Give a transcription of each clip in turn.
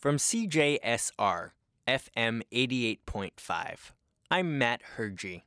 From CJSR, FM 88.5, I'm Matt Hergy.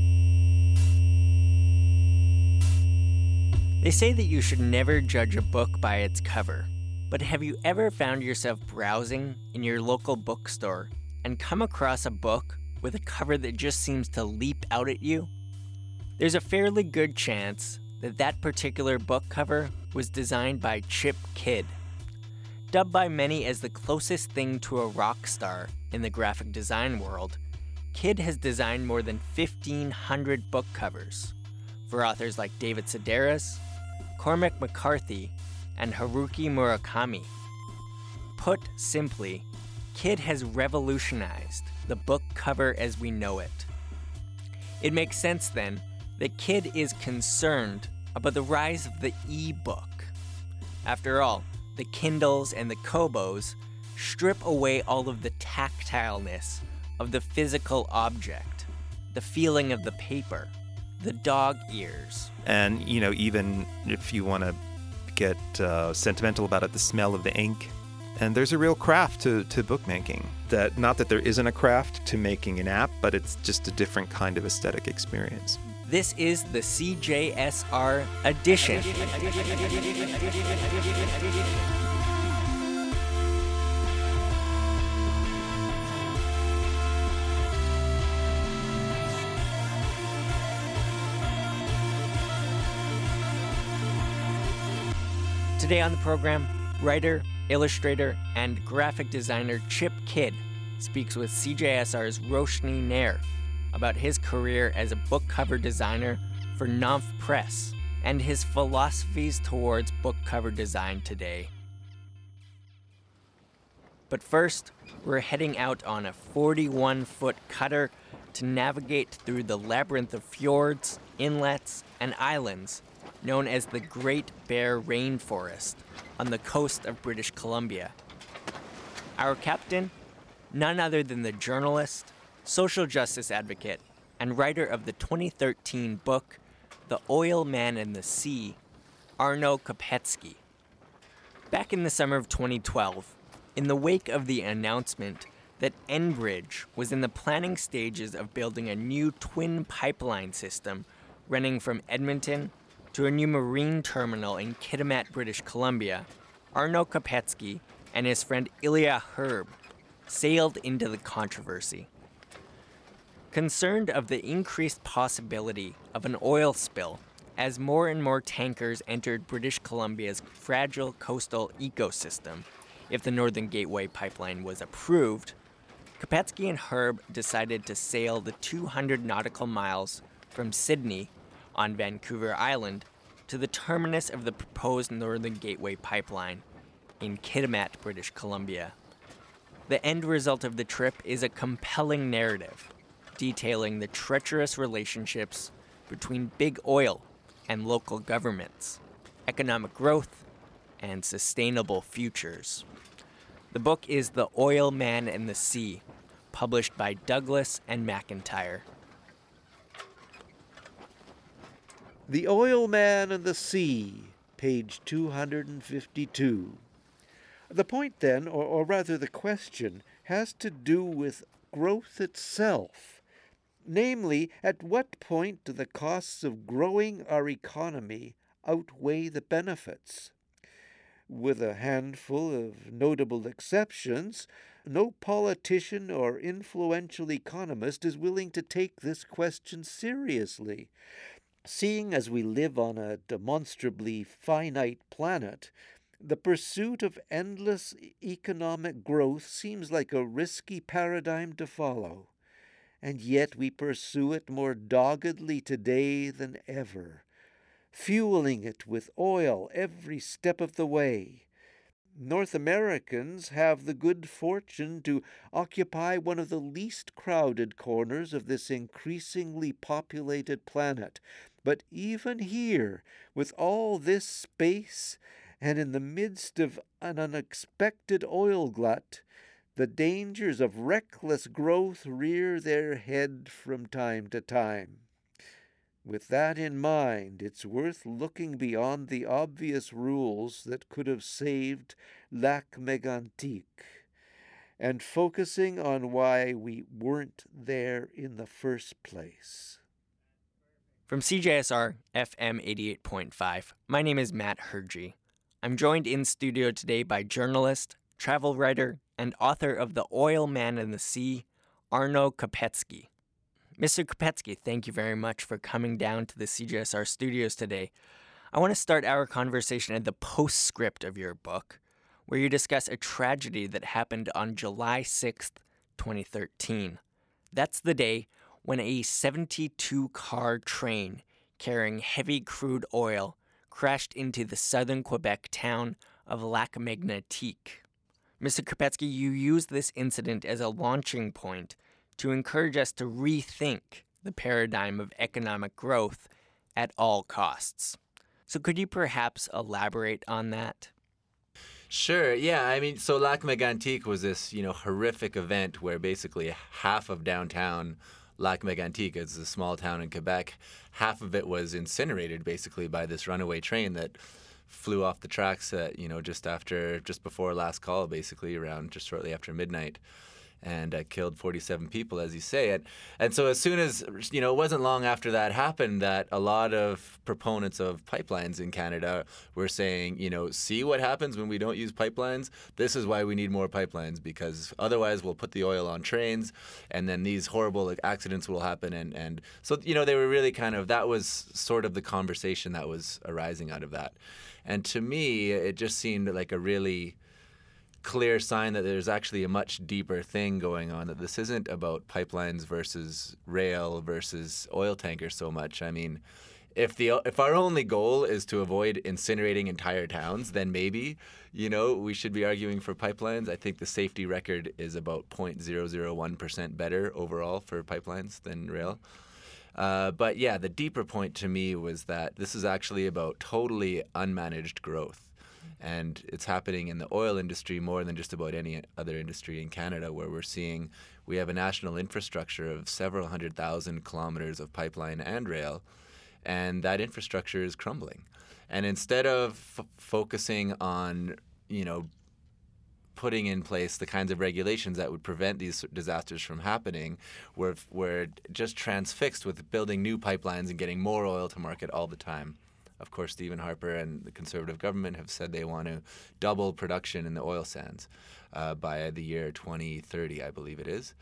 They say that you should never judge a book by its cover, but have you ever found yourself browsing in your local bookstore and come across a book with a cover that just seems to leap out at you? There's a fairly good chance that that particular book cover was designed by Chip Kidd. Dubbed by many as the closest thing to a rock star in the graphic design world, Kidd has designed more than 1,500 book covers for authors like David Sedaris, Cormac McCarthy, and Haruki Murakami. Put simply, Kidd has revolutionized the book cover as we know it. It makes sense then that Kidd is concerned about the rise of the e-book. After all, the Kindles and the Kobos strip away all of the tactileness of the physical object, the feeling of the paper, the dog ears. And, even if you want to get sentimental about it, the smell of the ink. And there's a real craft to bookmaking. Not that there isn't a craft to making an app, but it's just a different kind of aesthetic experience. This is the CJSR edition. Today on the program, writer, illustrator, and graphic designer Chip Kidd speaks with CJSR's Roshni Nair about his career as a book cover designer for Knopf Press and his philosophies towards book cover design today. But first, we're heading out on a 41-foot cutter to navigate through the labyrinth of fjords, inlets, and islands known as the Great Bear Rainforest on the coast of British Columbia. Our captain, none other than the journalist, social justice advocate, and writer of the 2013 book, The Oil Man and the Sea, Arno Kopecky. Back in the summer of 2012, in the wake of the announcement that Enbridge was in the planning stages of building a new twin pipeline system running from Edmonton to a new marine terminal in Kitimat, British Columbia, Arno Kopecky and his friend Ilya Herb sailed into the controversy. Concerned of the increased possibility of an oil spill as more and more tankers entered British Columbia's fragile coastal ecosystem if the Northern Gateway pipeline was approved, Kopecky and Herb decided to sail the 200 nautical miles from Sydney on Vancouver Island to the terminus of the proposed Northern Gateway pipeline in Kitimat, British Columbia. The end result of the trip is a compelling narrative detailing the treacherous relationships between big oil and local governments, economic growth, and sustainable futures. The book is The Oil Man and the Sea, published by Douglas and McIntyre. The Oil Man and the Sea, page 252. The point then, or rather the question, has to do with growth itself. Namely, at what point do the costs of growing our economy outweigh the benefits? With a handful of notable exceptions, no politician or influential economist is willing to take this question seriously. Seeing as we live on a demonstrably finite planet, the pursuit of endless economic growth seems like a risky paradigm to follow. And yet we pursue it more doggedly today than ever, fueling it with oil every step of the way. North Americans have the good fortune to occupy one of the least crowded corners of this increasingly populated planet. But even here, with all this space, and in the midst of an unexpected oil glut, the dangers of reckless growth rear their head from time to time. With that in mind, it's worth looking beyond the obvious rules that could have saved Lac Mégantic. and focusing on why we weren't there in the first place. From CJSR FM 88.5, my name is Matt Hergy. I'm joined in studio today by journalist, travel writer, and author of The Oil Man and the Sea, Arno Kopecky. Mr. Kopecky, thank you very much for coming down to the CJSR studios today. I want to start our conversation at the postscript of your book, where you discuss a tragedy that happened on July 6th, 2013. That's the day when a 72-car train carrying heavy crude oil crashed into the southern Quebec town of Lac Mégantic. Mr. Kopecky, you use this incident as a launching point to encourage us to rethink the paradigm of economic growth at all costs. So could you perhaps elaborate on that? Sure, yeah. I mean, so Lac Mégantic was this, horrific event where basically half of downtown Lac Mégantic, it's a small town in Quebec, half of it was incinerated basically by this runaway train that flew off the tracks at, just before last call, basically around just shortly after midnight. And killed 47 people, as you say. And so as soon as, it wasn't long after that happened that a lot of proponents of pipelines in Canada were saying, see what happens when we don't use pipelines? This is why we need more pipelines, because otherwise we'll put the oil on trains and then these horrible accidents will happen. And so, they were really that was sort of the conversation that was arising out of that. And to me, it just seemed like a really clear sign that there's actually a much deeper thing going on, that this isn't about pipelines versus rail versus oil tankers so much. I mean, if our only goal is to avoid incinerating entire towns, then maybe, we should be arguing for pipelines. I think the safety record is about 0.001% better overall for pipelines than rail. But yeah, the deeper point to me was that this is actually about totally unmanaged growth. And it's happening in the oil industry more than just about any other industry in Canada, where we have a national infrastructure of several 100,000 kilometers of pipeline and rail, and that infrastructure is crumbling. And instead of focusing on, putting in place the kinds of regulations that would prevent these disasters from happening, we're just transfixed with building new pipelines and getting more oil to market all the time. Of course, Stephen Harper and the Conservative government have said they want to double production in the oil sands by the year 2030, I believe it is.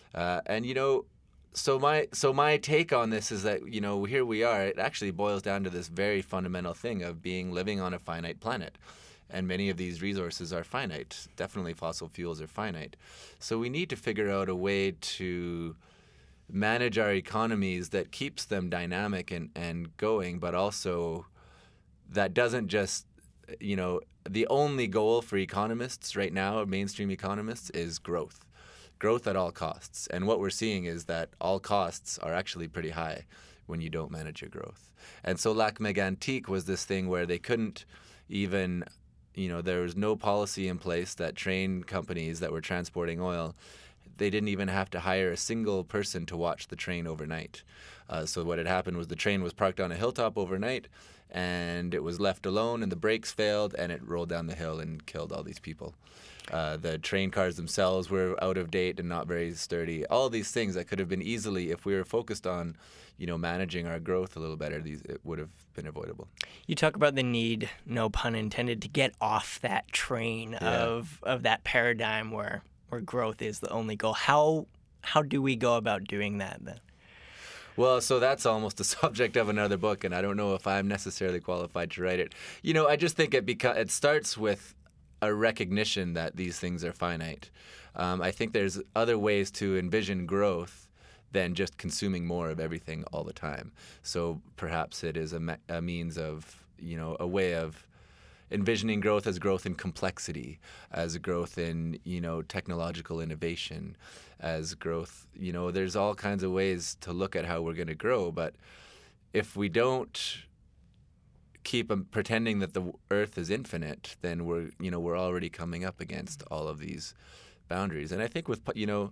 So my take on this is that, here we are. It actually boils down to this very fundamental thing of living on a finite planet. And many of these resources are finite. Definitely fossil fuels are finite. So we need to figure out a way to manage our economies that keeps them dynamic and going, but also that doesn't just, the only goal for economists right now, mainstream economists, is growth at all costs. And what we're seeing is that all costs are actually pretty high when you don't manage your growth. And so Lac Mégantic was this thing where they couldn't even, there was no policy in place that train companies that were transporting oil, they didn't even have to hire a single person to watch the train overnight. So what had happened was the train was parked on a hilltop overnight, and it was left alone, and the brakes failed, and it rolled down the hill and killed all these people. The train cars themselves were out of date and not very sturdy. All these things that could have been easily, if we were focused on, managing our growth a little better, it would have been avoidable. You talk about the need, no pun intended, to get off that train of that paradigm where growth is the only goal. How do we go about doing that then? Well, so that's almost the subject of another book, and I don't know if I'm necessarily qualified to write it. I just think it starts with a recognition that these things are finite. I think there's other ways to envision growth than just consuming more of everything all the time. So perhaps it is a means of, a way of envisioning growth as growth in complexity, as growth in, technological innovation, as growth, there's all kinds of ways to look at how we're going to grow. But if we don't keep pretending that the earth is infinite, then we're already coming up against all of these boundaries. And I think with,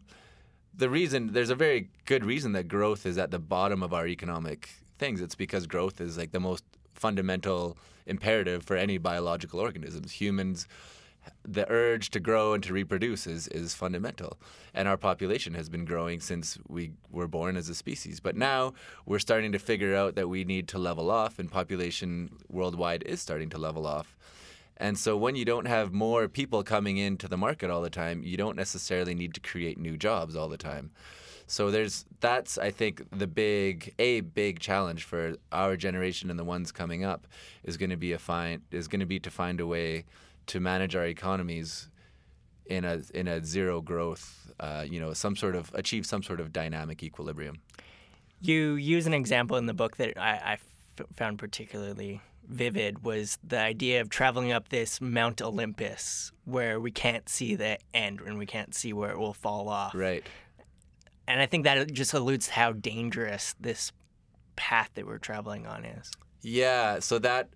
there's a very good reason that growth is at the bottom of our economic things. It's because growth is like the most fundamental imperative for any biological organisms. Humans the urge to grow and to reproduce is fundamental. And our population has been growing since we were born as a species. But now we're starting to figure out that we need to level off, and population worldwide is starting to level off. And so when you don't have more people coming into the market all the time, you don't necessarily need to create new jobs all the time. So that's I think the big challenge for our generation and the ones coming up is going to be to find a way to manage our economies in a zero growth, achieve some sort of dynamic equilibrium. You use an example in the book that I found particularly vivid, was the idea of traveling up this Mount Olympus where we can't see the end and we can't see where it will fall off. Right. And I think that just alludes to how dangerous this path that we're traveling on is. Yeah, so that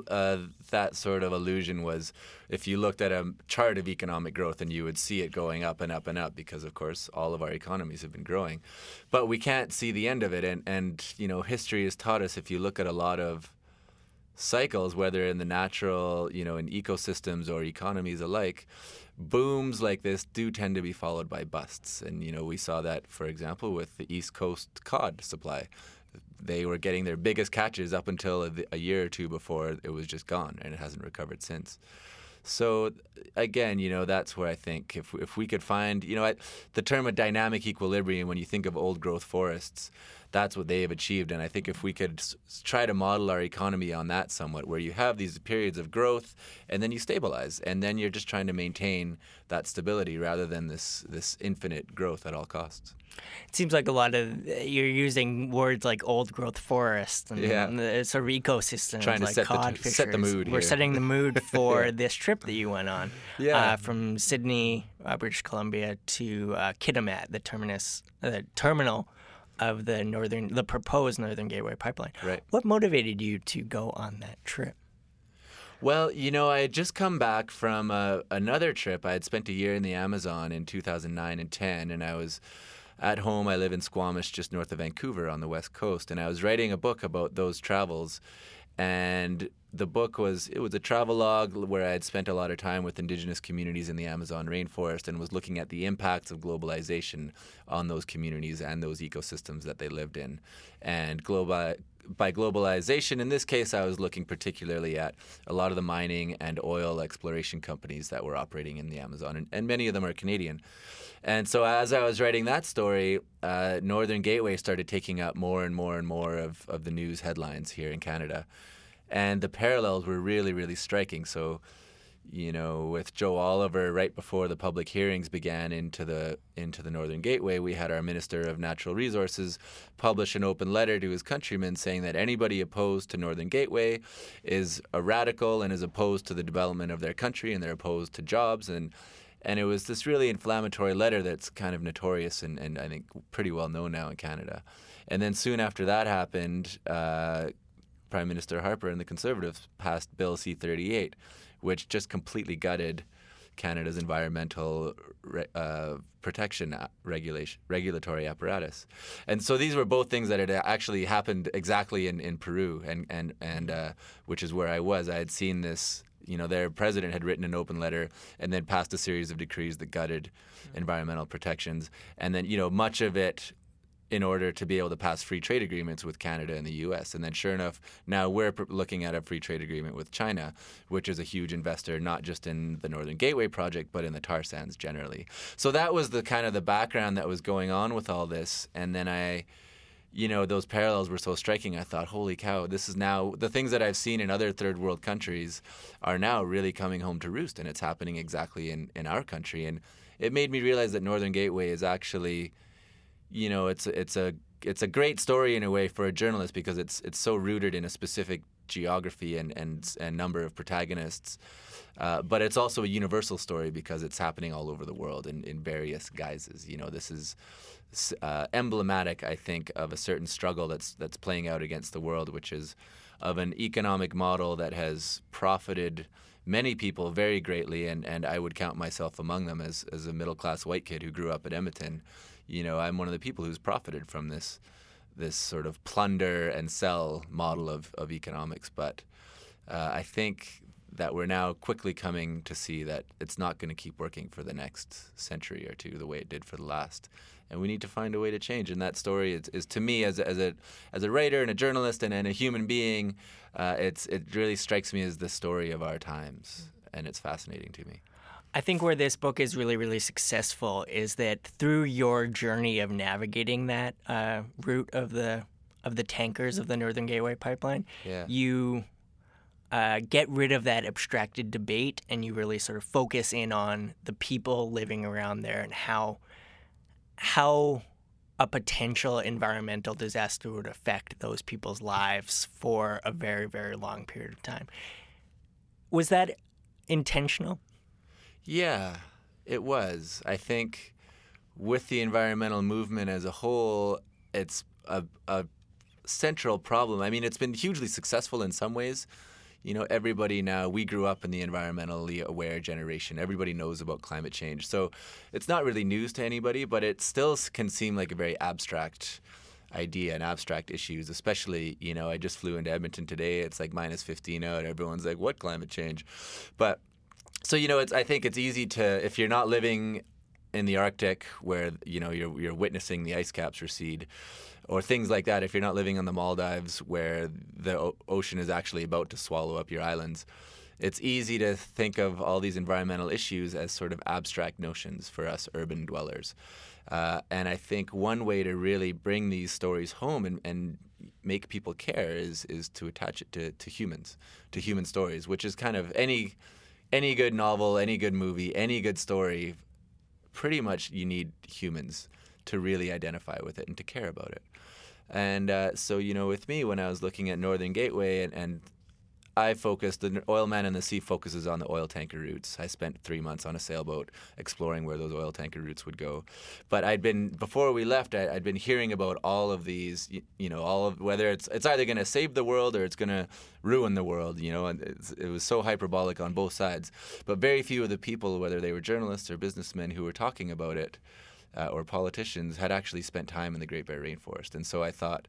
sort of illusion was, if you looked at a chart of economic growth, and you would see it going up and up and up, because of course all of our economies have been growing, but we can't see the end of it. And history has taught us, if you look at a lot of cycles, whether in the natural, in ecosystems or economies alike, booms like this do tend to be followed by busts. And we saw that, for example, with the East Coast cod supply. They were getting their biggest catches up until a year or two before it was just gone, and it hasn't recovered since. So again, that's where I think if we could find, the term a dynamic equilibrium, when you think of old growth forests, that's what they have achieved. And I think if we could try to model our economy on that somewhat, where you have these periods of growth and then you stabilize, and then you're just trying to maintain that stability rather than this infinite growth at all costs. It seems like a lot of you're using words like old growth forests and sort of ecosystems, trying to like set cod set the mood. We're here. setting the mood for this trip that you went on. Yeah. From Sydney, British Columbia to Kitimat, the terminal of the proposed Northern Gateway pipeline. Right. What motivated you to go on that trip? Well, I had just come back from another trip. I had spent a year in the Amazon in 2009 and 10, and I was at home. I live in Squamish, just north of Vancouver on the west coast, and I was writing a book about those travels. And the book was a travelogue where I had spent a lot of time with indigenous communities in the Amazon rainforest, and was looking at the impacts of globalization on those communities and those ecosystems that they lived in. And by globalization, in this case, I was looking particularly at a lot of the mining and oil exploration companies that were operating in the Amazon, and many of them are Canadian. And so as I was writing that story, Northern Gateway started taking up more and more and more of the news headlines here in Canada. And the parallels were really, really striking. So, with Joe Oliver, right before the public hearings began into the Northern Gateway, we had our Minister of Natural Resources publish an open letter to his countrymen saying that anybody opposed to Northern Gateway is a radical and is opposed to the development of their country, and they're opposed to jobs. And it was this really inflammatory letter that's kind of notorious and I think pretty well known now in Canada. And then soon after that happened, Prime Minister Harper and the Conservatives passed Bill C-38, which just completely gutted Canada's environmental protection regulatory apparatus. And so these were both things that had actually happened exactly in Peru, and which is where I was. I had seen this. Their president had written an open letter and then passed a series of decrees that gutted environmental protections. And then, much of it in order to be able to pass free trade agreements with Canada and the U.S. And then sure enough, now we're looking at a free trade agreement with China, which is a huge investor, not just in the Northern Gateway project, but in the tar sands generally. So that was the kind of the background that was going on with all this. And then those parallels were so striking. I thought, holy cow, this is now the things that I've seen in other third world countries are now really coming home to roost, and it's happening exactly in our country. And it made me realize that Northern Gateway is actually, it's a great story in a way for a journalist, because it's so rooted in a specific geography and number of protagonists. But it's also a universal story because it's happening all over the world in various guises. This is emblematic, I think, of a certain struggle that's playing out against the world, which is of an economic model that has profited many people very greatly, and I would count myself among them as a middle-class white kid who grew up at Edmonton. I'm one of the people who's profited from this sort of plunder and sell model of economics. But I think that we're now quickly coming to see that it's not going to keep working for the next century or two the way it did for the last. And we need to find a way to change. And that story is to me, as a writer and a journalist and a human being, it really strikes me as the story of our times, and it's fascinating to me. I think where this book is really, really successful is that through your journey of navigating that route of the tankers of the Northern Gateway Pipeline, you get rid of that abstracted debate, and you really sort of focus in on the people living around there and how a potential environmental disaster would affect those people's lives for a very, very long period of time. Was that intentional? Yeah, it was. I think with the environmental movement as a whole, it's a central problem. I mean, it's been hugely successful in some ways. You know, everybody now, we grew up in the environmentally aware generation. Everybody knows about climate change. So it's not really news to anybody, but it still can seem like a very abstract idea and abstract issues, especially, you know, I just flew into Edmonton today. It's like minus 15 out. Everyone's like, what climate change? But so, you know, I think it's easy to, if you're not living in the Arctic where, you know, you're witnessing the ice caps recede, or things like that, if you're not living on the Maldives where the ocean is actually about to swallow up your islands, it's easy to think of all these environmental issues as sort of abstract notions for us urban dwellers. And I think one way to really bring these stories home and make people care is to attach it to humans, to human stories, which is kind of any good novel, any good movie, any good story, pretty much you need humans to really identify with it and to care about it. And so, you know, with me, when I was looking at Northern Gateway and I focused, the Oil Man and the Sea focuses on the oil tanker routes. I spent 3 months on a sailboat exploring where those oil tanker routes would go. But before we left, I'd been hearing about all of these, you know, whether it's either going to save the world or it's going to ruin the world, you know, and it was so hyperbolic on both sides. But very few of the people, whether they were journalists or businessmen who were talking about it, or politicians, had actually spent time in the Great Bear Rainforest. And so I thought,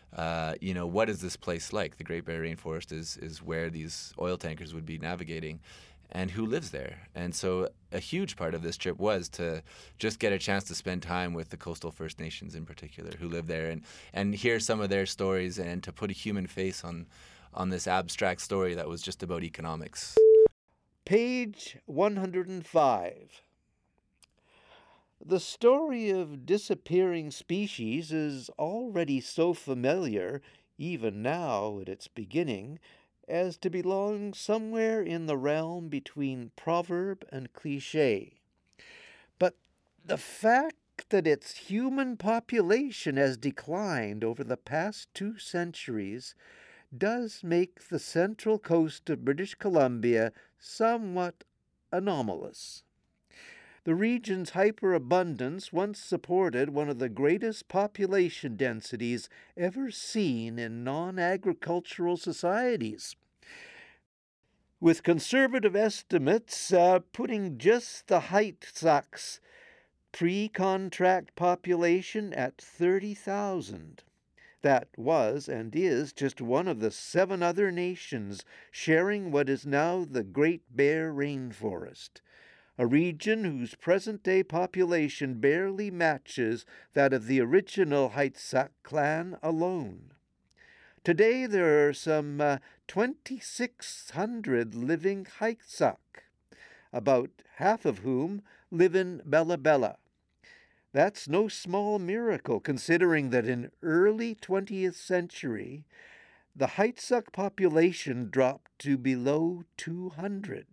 you know, what is this place like? The Great Bear Rainforest is where these oil tankers would be navigating, and who lives there? And so a huge part of this trip was to just get a chance to spend time with the coastal First Nations in particular who live there and hear some of their stories and to put a human face on this abstract story that was just about economics. Page 105. The story of disappearing species is already so familiar, even now at its beginning, as to belong somewhere in the realm between proverb and cliché. But the fact that its human population has declined over the past 2 centuries does make the central coast of British Columbia somewhat anomalous. The region's hyperabundance once supported one of the greatest population densities ever seen in non-agricultural societies, with conservative estimates putting just the Heitsuk's pre-contract population at 30,000. That was and is just one of the 7 other nations sharing what is now the Great Bear Rainforest, a region whose present-day population barely matches that of the original Heitsuk clan alone. Today there are some 2,600 living Heitsuk, about half of whom live in Bella Bella. That's no small miracle, considering that in early 20th century, the Heitsuk population dropped to below 200.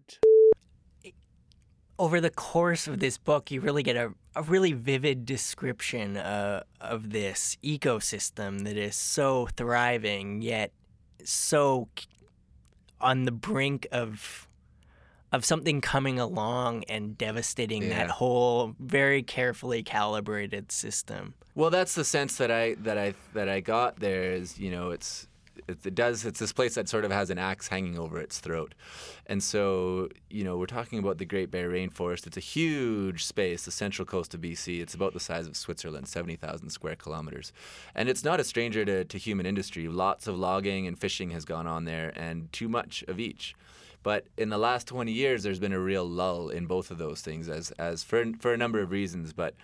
Over the course of this book, you really get a really vivid description of this ecosystem that is so thriving, yet so on the brink of something coming along and devastating that whole very carefully calibrated system. Well, that's the sense that I got there. Is, you know, it's this place that sort of has an axe hanging over its throat. And so, you know, we're talking about the Great Bear Rainforest. It's a huge space, the central coast of BC. It's about the size of Switzerland, 70,000 square kilometers. And it's not a stranger to human industry. Lots of logging and fishing has gone on there, and too much of each. But in the last 20 years, there's been a real lull in both of those things, as for a number of reasons. But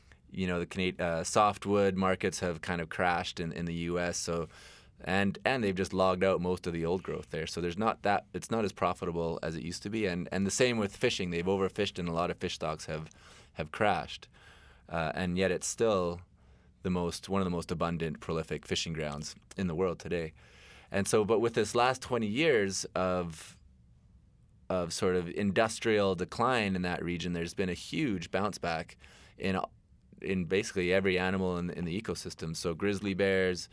the softwood markets have kind of crashed in the U.S. So, and they've just logged out most of the old growth there. So it's not as profitable as it used to be. And the same with fishing. They've overfished, and a lot of fish stocks have crashed. And yet it's still one of the most abundant, prolific fishing grounds in the world today. And so, but with this last 20 years of sort of industrial decline in that region, there's been a huge bounce back in basically every animal in the ecosystem. So grizzly bears,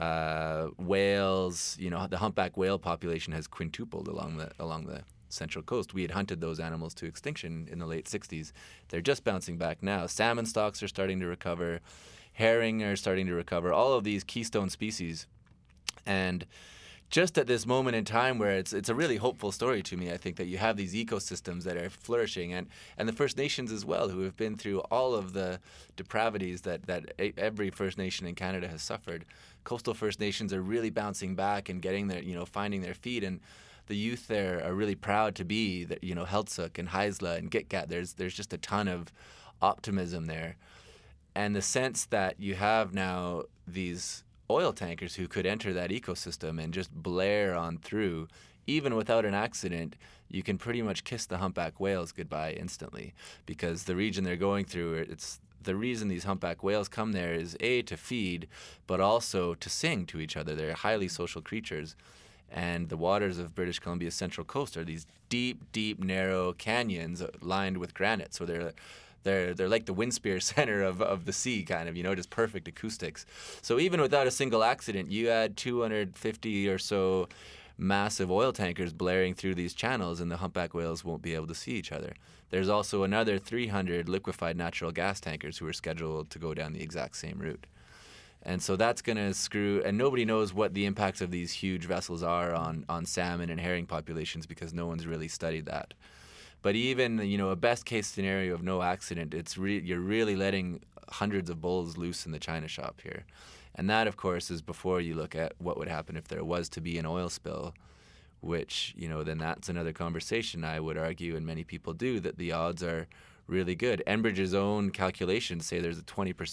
whales, the humpback whale population has quintupled along the Central Coast. We had hunted those animals to extinction in the late 60s. They're just bouncing back now. Salmon stocks are starting to recover. Herring are starting to recover. All of these keystone species. And just at this moment in time where it's a really hopeful story to me, I think that you have these ecosystems that are flourishing, and the First Nations as well, who have been through all of the depravities that every First Nation in Canada has suffered. Coastal First Nations are really bouncing back and getting their, finding their feet, and the youth there are really proud to be, Heiltsuk and Haisla and Gitga'at. There's just a ton of optimism there. And the sense that you have now these oil tankers who could enter that ecosystem and just blare on through, even without an accident, you can pretty much kiss the humpback whales goodbye instantly, because the region they're going through, it's the reason these humpback whales come there is to feed, but also to sing to each other. They're highly social creatures. And the waters of British Columbia's Central Coast are these deep, deep, narrow canyons lined with granite. So they're like the Windspear center of the sea, kind of, just perfect acoustics. So even without a single accident, you add 250 or so massive oil tankers blaring through these channels, and the humpback whales won't be able to see each other. There's also another 300 liquefied natural gas tankers who are scheduled to go down the exact same route. And so that's going to screw, and nobody knows what the impacts of these huge vessels are on salmon and herring populations, because no one's really studied that. But even, a best case scenario of no accident, you're really letting hundreds of bulls loose in the china shop here. And that, of course, is before you look at what would happen if there was to be an oil spill, which, then that's another conversation. I would argue, and many people do, that the odds are really good. Enbridge's own calculations say there's a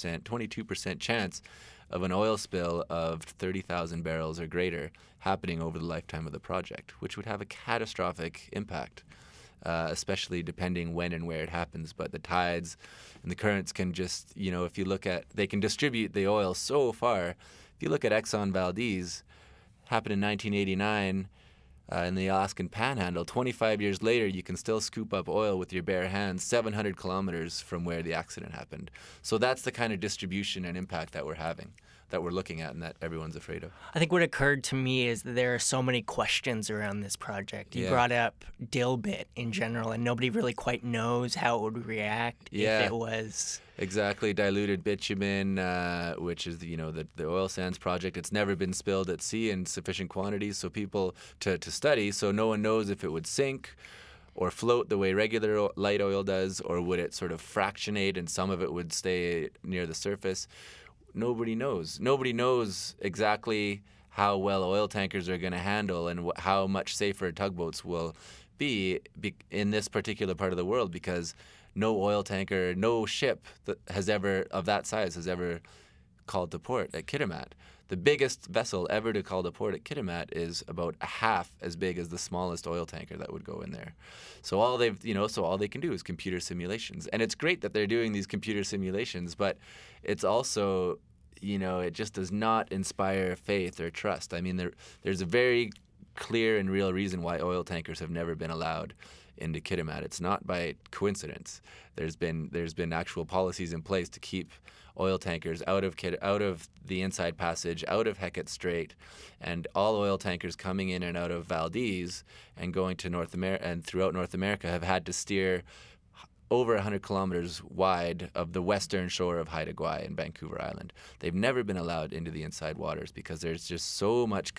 22% chance of an oil spill of 30,000 barrels or greater happening over the lifetime of the project, which would have a catastrophic impact, especially depending when and where it happens. But the tides and the currents can just, if you look at, they can distribute the oil so far. If you look at Exxon Valdez, happened in 1989 in the Alaskan Panhandle. 25 years later, you can still scoop up oil with your bare hands 700 kilometers from where the accident happened. So that's the kind of distribution and impact that we're having, that we're looking at, and that everyone's afraid of. I think what occurred to me is that there are so many questions around this project. You brought up Dilbit in general, and nobody really quite knows how it would react if it was... Exactly, diluted bitumen, which is the oil sands project. It's never been spilled at sea in sufficient quantities, so people to study. So no one knows if it would sink or float the way regular light oil does, or would it sort of fractionate and some of it would stay near the surface. Nobody knows. Nobody knows exactly how well oil tankers are going to handle and how much safer tugboats will be in this particular part of the world, because no oil tanker, no ship of that size has ever called to port at Kitimat. The biggest vessel ever to call to port at Kitimat is about a half as big as the smallest oil tanker that would go in there. So all they can do is computer simulations. And it's great that they're doing these computer simulations, but it's also, it just does not inspire faith or trust. I mean, there's a very clear and real reason why oil tankers have never been allowed into Kitimat. It's not by coincidence. There's been actual policies in place to keep oil tankers out of the Inside Passage, out of Hecate Strait, and all oil tankers coming in and out of Valdez and going to North America and throughout North America have had to steer over 100 kilometers wide of the western shore of Haida Gwaii and Vancouver Island. They've never been allowed into the inside waters because there's just so much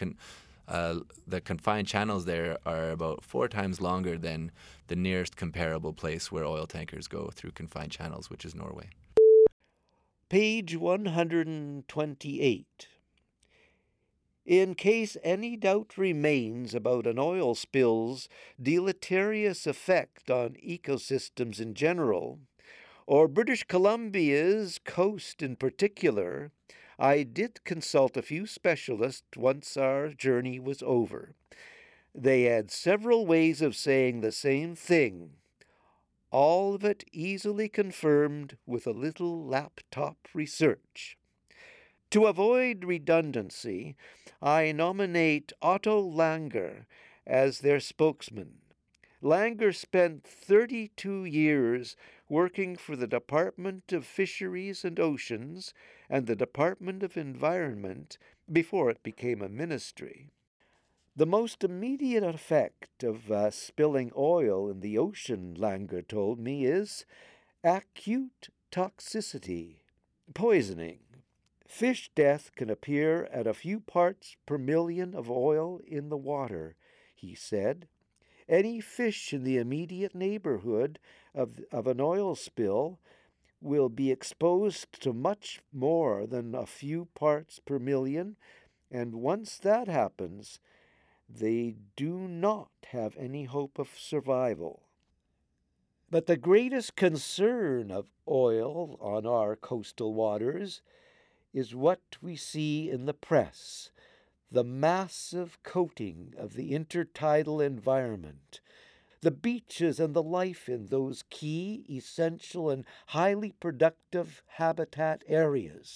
the confined channels there are about 4 times longer than the nearest comparable place where oil tankers go through confined channels, which is Norway. Page 128. In case any doubt remains about an oil spill's deleterious effect on ecosystems in general, or British Columbia's coast in particular, I did consult a few specialists once our journey was over. They had several ways of saying the same thing, all of it easily confirmed with a little laptop research. To avoid redundancy, I nominate Otto Langer as their spokesman. Langer spent 32 years working for the Department of Fisheries and Oceans and the Department of Environment before it became a ministry. The most immediate effect of spilling oil in the ocean, Langer told me, is acute toxicity, poisoning. Fish death can appear at a few parts per million of oil in the water, he said. Any fish in the immediate neighborhood of an oil spill will be exposed to much more than a few parts per million, and once that happens, they do not have any hope of survival. But the greatest concern of oil on our coastal waters is what we see in the press, the massive coating of the intertidal environment, the beaches and the life in those key, essential, and highly productive habitat areas.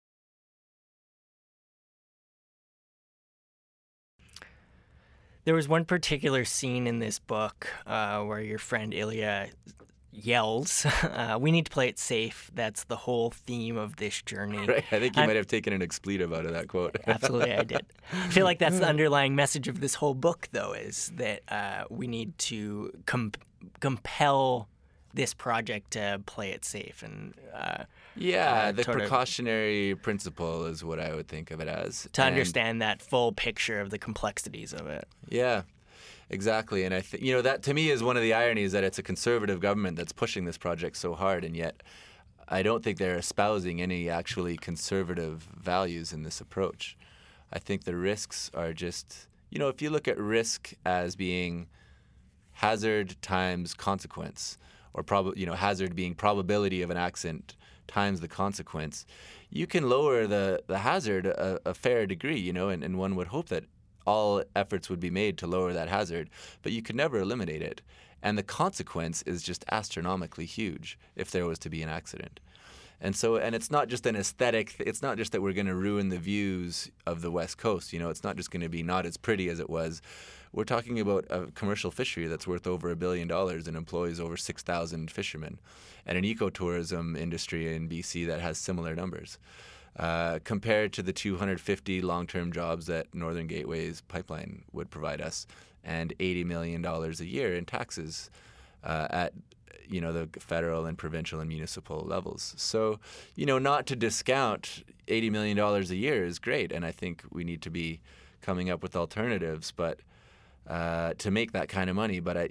There was one particular scene in this book where your friend Ilya yells, we need to play it safe. That's the whole theme of this journey. Right. I think you might have taken an expletive out of that quote. Absolutely, I did. I feel like that's the underlying message of this whole book, though, is that we need to compel this project to play it safe. And the precautionary principle is what I would think of it as. To understand that full picture of the complexities of it. Yeah. Exactly, and I think that to me is one of the ironies, that it's a conservative government that's pushing this project so hard, and yet I don't think they're espousing any actually conservative values in this approach. I think the risks are just, if you look at risk as being hazard times consequence, or hazard being probability of an accident times the consequence, you can lower the hazard a fair degree, and one would hope that all efforts would be made to lower that hazard, but you could never eliminate it. And the consequence is just astronomically huge if there was to be an accident. And it's not just an aesthetic, it's not just that we're going to ruin the views of the West Coast, it's not just going to be not as pretty as it was. We're talking about a commercial fishery that's worth over $1 billion and employs over 6,000 fishermen, and an ecotourism industry in BC that has similar numbers. Compared to the 250 long-term jobs that Northern Gateway's pipeline would provide us, and $80 million a year in taxes at the federal and provincial and municipal levels. So, not to discount $80 million a year is great, and I think we need to be coming up with alternatives, but to make that kind of money. But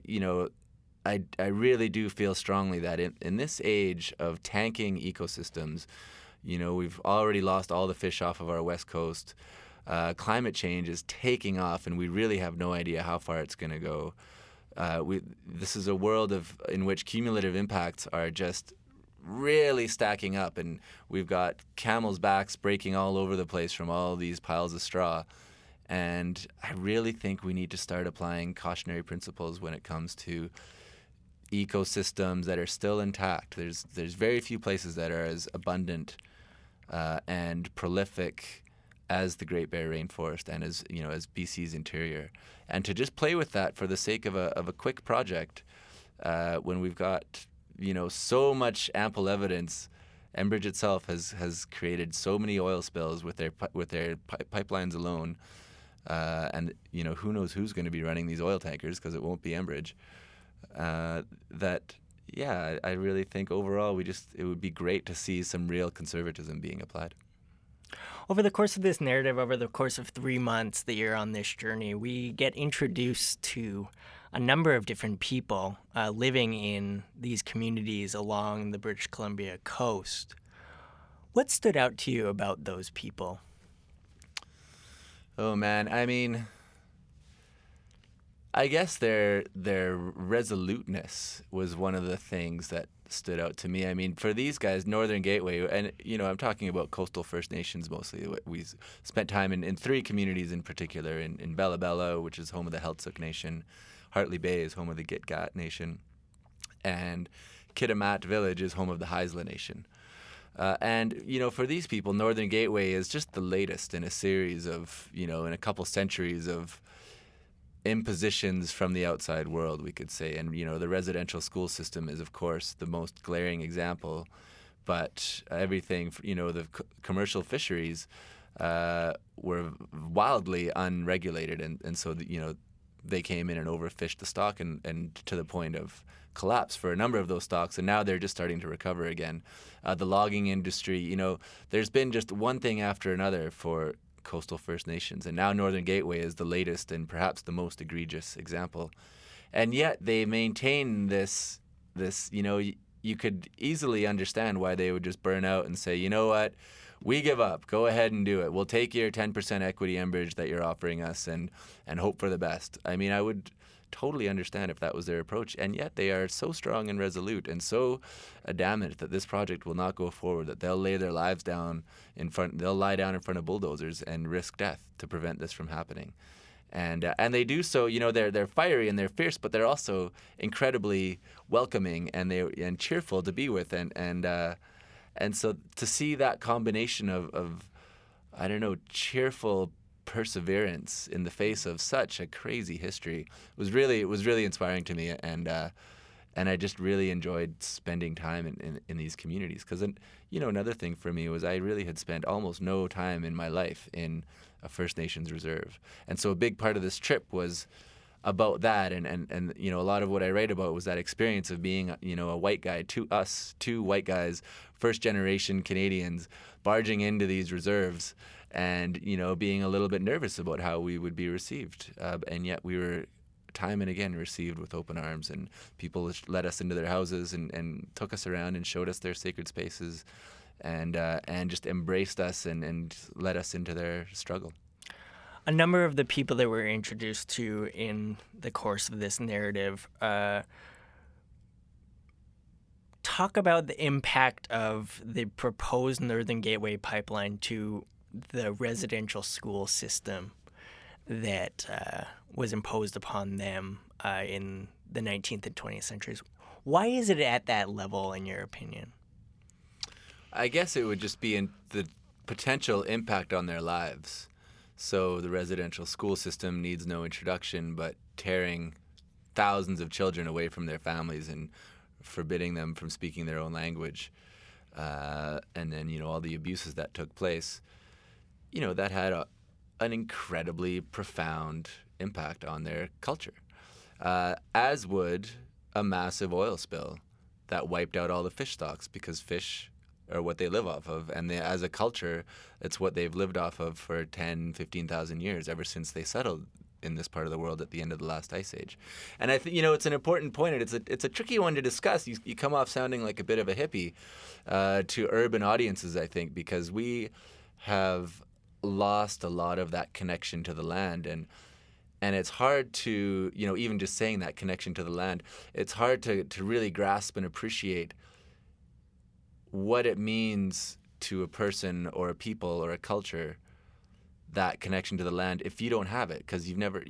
I really do feel strongly that in this age of tanking ecosystems, we've already lost all the fish off of our West Coast. Climate change is taking off, and we really have no idea how far it's going to go. This is a world in which cumulative impacts are just really stacking up, and we've got camels' backs breaking all over the place from all these piles of straw. And I really think we need to start applying cautionary principles when it comes to ecosystems that are still intact. There's very few places that are as abundant and prolific as the Great Bear Rainforest and as BC's interior. And to just play with that for the sake of a quick project, when we've got so much ample evidence. Enbridge itself has created so many oil spills with their pipelines alone, and who knows who's going to be running these oil tankers, because it won't be Enbridge. I really think overall it would be great to see some real conservatism being applied. Over the course of this narrative, over the course of 3 months that you're on this journey, we get introduced to a number of different people living in these communities along the British Columbia coast. What stood out to you about those people? Oh man, I mean, I guess their resoluteness was one of the things that stood out to me. I mean, for these guys, Northern Gateway, and I'm talking about coastal First Nations mostly. We spent time in 3 communities in particular, in Bella Bella, which is home of the Heiltsuk Nation, Hartley Bay is home of the Gitgat Nation, and Kitimat Village is home of the Haisla Nation. And for these people, Northern Gateway is just the latest in a series of, in a couple centuries of impositions from the outside world, we could say. And, the residential school system is, of course, the most glaring example. But everything, the commercial fisheries were wildly unregulated. And so, they came in and overfished the stock and to the point of collapse for a number of those stocks, and now they're just starting to recover again. The logging industry, there's been just one thing after another for coastal First Nations, and now Northern Gateway is the latest and perhaps the most egregious example. And yet they maintain this you could easily understand why they would just burn out and say, you know what, we give up. Go ahead and do it. We'll take your 10% equity Enbridge that you're offering us and hope for the best. I mean, I would totally understand if that was their approach. And yet they are so strong and resolute and so adamant that this project will not go forward, that they'll lay their lives down they'll lie down in front of bulldozers and risk death to prevent this from happening. And they do so, they're fiery and they're fierce, but they're also incredibly welcoming and cheerful to be with. And so to see that combination of I don't know, cheerful perseverance in the face of such a crazy history was really inspiring to me, and I just really enjoyed spending time in these communities, because another thing for me was I really had spent almost no time in my life in a First Nations reserve, and so a big part of this trip was about that, and a lot of what I write about was that experience of being a white guy, two white guys, first generation Canadians, barging into these reserves and being a little bit nervous about how we would be received, and yet we were time and again received with open arms, and people let us into their houses and took us around and showed us their sacred spaces, and just embraced us and led us into their struggle. A number of the people that we're introduced to in the course of this narrative talk about the impact of the proposed Northern Gateway pipeline to the residential school system that was imposed upon them in the 19th and 20th centuries. Why is it at that level, in your opinion? I guess it would just be in the potential impact on their lives. So the residential school system needs no introduction, but tearing thousands of children away from their families and forbidding them from speaking their own language, and then all the abuses that took place, that had an incredibly profound impact on their culture, as would a massive oil spill that wiped out all the fish stocks, because fish are what they live off of, and as a culture, it's what they've lived off of for 10, 15,000 years, ever since they settled in this part of the world at the end of the last ice age. And I think it's an important point, and it's a tricky one to discuss. You come off sounding like a bit of a hippie to urban audiences, I think, because we have lost a lot of that connection to the land, and it's hard to even just saying that connection to the land, it's hard to really grasp and appreciate what it means to a person or a people or a culture, that connection to the land, if you don't have it, because you've never,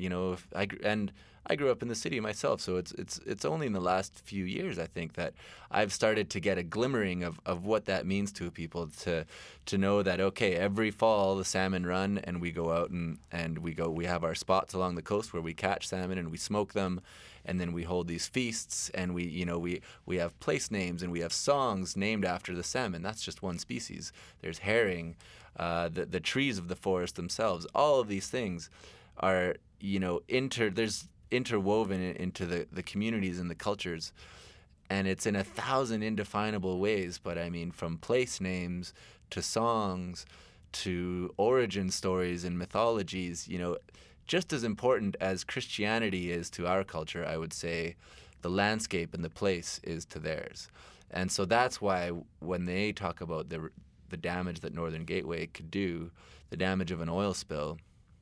I grew up in the city myself, so it's only in the last few years, I think, that I've started to get a glimmering of what that means to people, to know that, okay, every fall the salmon run, and we go out and we have our spots along the coast where we catch salmon and we smoke them, and then we hold these feasts, and we have place names and we have songs named after the salmon. That's just one species. There's herring, the trees of the forest themselves. All of these things are there's interwoven into the communities and the cultures, and it's in 1,000 indefinable ways. But I mean, from place names to songs to origin stories and mythologies, just as important as Christianity is to our culture, I would say the landscape and the place is to theirs. And so that's why when they talk about the damage that Northern Gateway could do, the damage of an oil spill,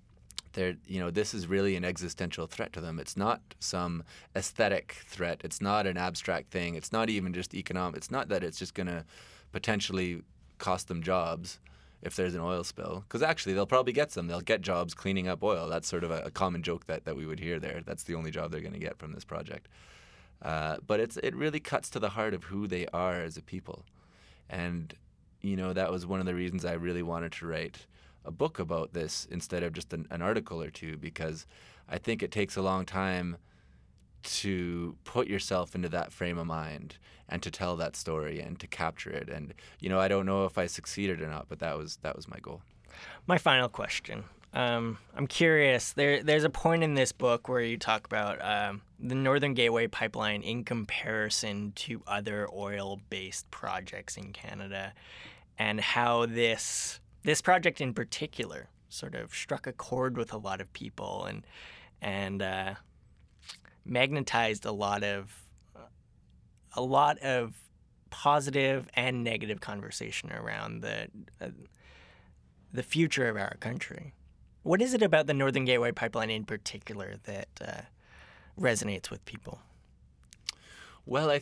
this is really an existential threat to them. It's not some aesthetic threat. It's not an abstract thing. It's not even just economic. It's not that it's just going to potentially cost them jobs if there's an oil spill, because actually they'll probably get some. They'll get jobs cleaning up oil. That's sort of a common joke that we would hear there. That's the only job they're going to get from this project. But it really cuts to the heart of who they are as a people. And, that was one of the reasons I really wanted to write a book about this instead of just an article or two, because I think it takes a long time to put yourself into that frame of mind and to tell that story and to capture it. And, I don't know if I succeeded or not, but that was my goal. My final question. I'm curious. There's a point in this book where you talk about the Northern Gateway Pipeline in comparison to other oil-based projects in Canada, and how this project in particular sort of struck a chord with a lot of people and magnetized a lot of positive and negative conversation around the future of our country. What is it about the Northern Gateway Pipeline in particular that resonates with people? Well,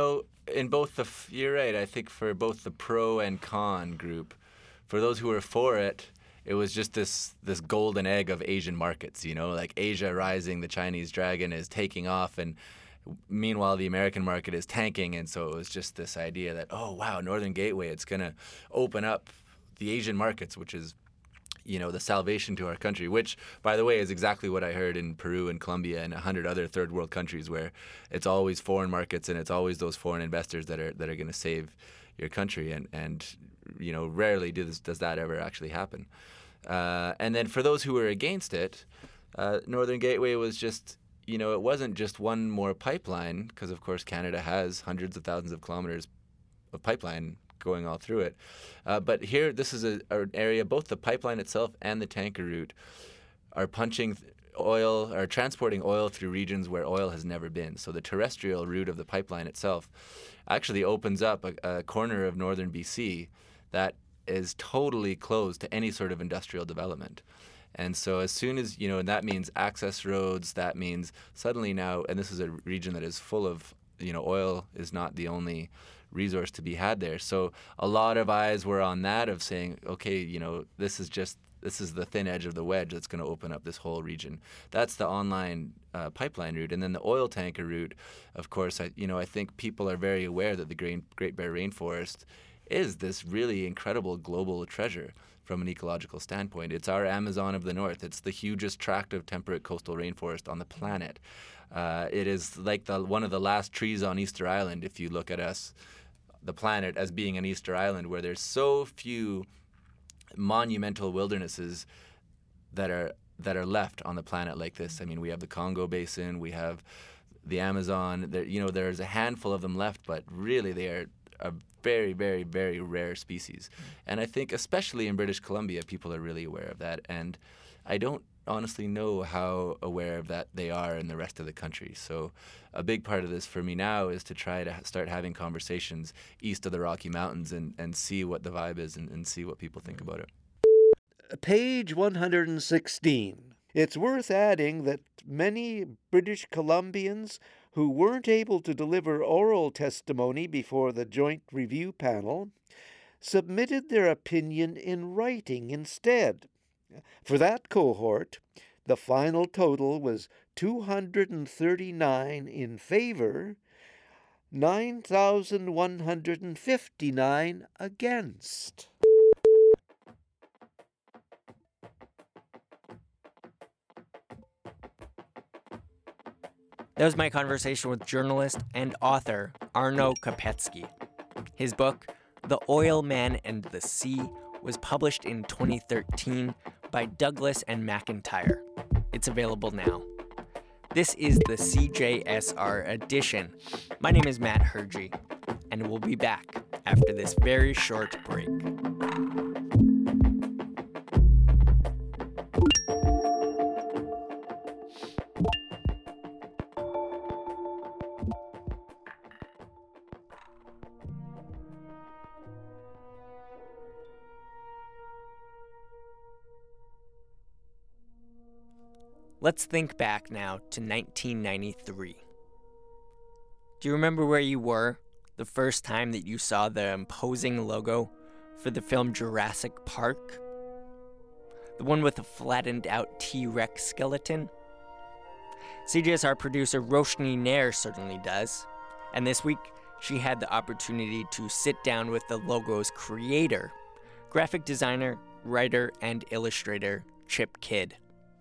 in both you're right. I think for both the pro and con group, for those who are for it, it was just this golden egg of Asian markets, like Asia rising, the Chinese dragon is taking off, and meanwhile the American market is tanking. And so it was just this idea that, oh, wow, Northern Gateway, it's going to open up the Asian markets, which is, the salvation to our country, which, by the way, is exactly what I heard in Peru and Colombia and 100 other third world countries, where it's always foreign markets and it's always those foreign investors that are going to save your country. And rarely does that ever actually happen. And then for those who were against it, Northern Gateway was just, it wasn't just one more pipeline, because of course Canada has hundreds of thousands of kilometers of pipeline going all through it. But here, this is an area, both the pipeline itself and the tanker route are punching oil, or transporting oil through regions where oil has never been. So the terrestrial route of the pipeline itself actually opens up a corner of northern BC that is totally closed to any sort of industrial development. And so as soon as, and that means access roads, that means suddenly now, and this is a region that is full of, oil is not the only resource to be had there. So a lot of eyes were on that, of saying, okay, this is the thin edge of the wedge that's going to open up this whole region. That's the online pipeline route. And then the oil tanker route, of course, I think people are very aware that the Great Bear Rainforest is this really incredible global treasure from an ecological standpoint. It's our Amazon of the North. It's the hugest tract of temperate coastal rainforest on the planet. It is like one of the last trees on Easter Island, if you look at us, the planet, as being an Easter Island, where there's so few monumental wildernesses that are left on the planet like this. I mean, we have the Congo Basin, we have the Amazon. There's a handful of them left, but really they are a very, very, very rare species. And I think especially in British Columbia, people are really aware of that. And I don't honestly know how aware of that they are in the rest of the country. So a big part of this for me now is to try to start having conversations east of the Rocky Mountains and see what the vibe is and see what people think about it. Page 116. It's worth adding that many British Columbians who weren't able to deliver oral testimony before the Joint Review Panel submitted their opinion in writing instead. For that cohort, the final total was 239 in favor, 9,159 against. That was my conversation with journalist and author Arno Kopecky. His book, The Oil Man and the Sea, was published in 2013 by Douglas and McIntyre. It's available now. This is the CJSR edition. My name is Matt Hergy, and we'll be back after this very short break. Let's think back now to 1993. Do you remember where you were the first time that you saw the imposing logo for the film Jurassic Park? The one with the flattened out T-Rex skeleton? CJSR producer Roshni Nair certainly does. And this week, she had the opportunity to sit down with the logo's creator, graphic designer, writer, and illustrator Chip Kidd.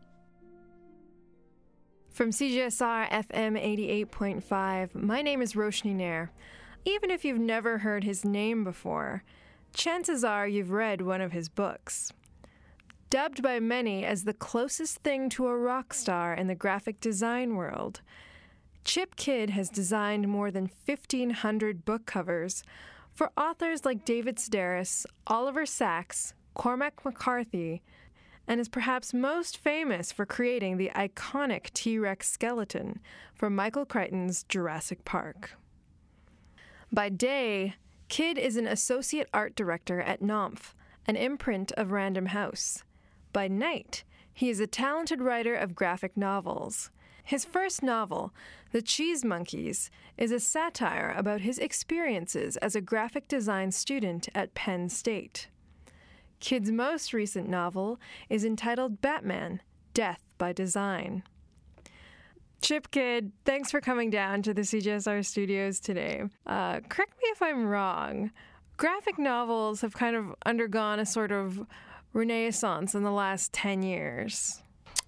From CJSR FM 88.5, my name is Roshni Nair. Even if you've never heard his name before, chances are you've read one of his books. Dubbed by many as the closest thing to a rock star in the graphic design world, Chip Kidd has designed more than 1,500 book covers for authors like David Sedaris, Oliver Sacks, Cormac McCarthy, and is perhaps most famous for creating the iconic T-Rex skeleton for Michael Crichton's Jurassic Park. By day, Kidd is an associate art director at Knopf, an imprint of Random House. By night, he is a talented writer of graphic novels. His first novel, The Cheese Monkeys, is a satire about his experiences as a graphic design student at Penn State. Kidd's most recent novel is entitled Batman: Death by Design. Chip Kidd, thanks for coming down to the CJSR studios today. Correct me if I'm wrong. Graphic novels have kind of undergone a sort of renaissance in the last 10 years.